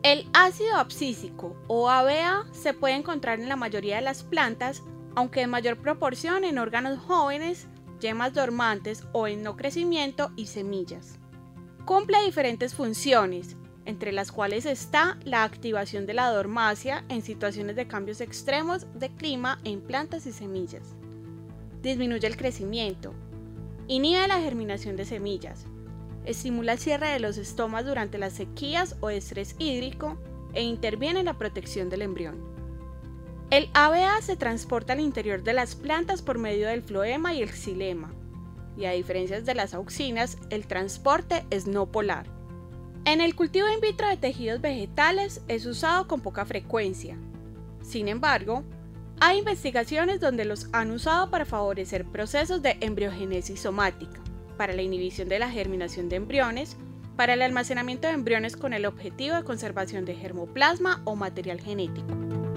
El ácido abscísico o ABA se puede encontrar en la mayoría de las plantas, aunque en mayor proporción en órganos jóvenes, yemas dormantes o en no crecimiento y semillas. Cumple diferentes funciones, entre las cuales está la activación de la dormacia en situaciones de cambios extremos de clima en plantas y semillas. Disminuye el crecimiento, inhibe la germinación de semillas, estimula el cierre de los estomas durante las sequías o estrés hídrico e interviene en la protección del embrión. El ABA se transporta al interior de las plantas por medio del floema y el xilema, y a diferencia de las auxinas, el transporte es no polar. En el cultivo in vitro de tejidos vegetales es usado con poca frecuencia. Sin embargo, hay investigaciones donde los han usado para favorecer procesos de embriogénesis somática, para la inhibición de la germinación de embriones, para el almacenamiento de embriones con el objetivo de conservación de germoplasma o material genético.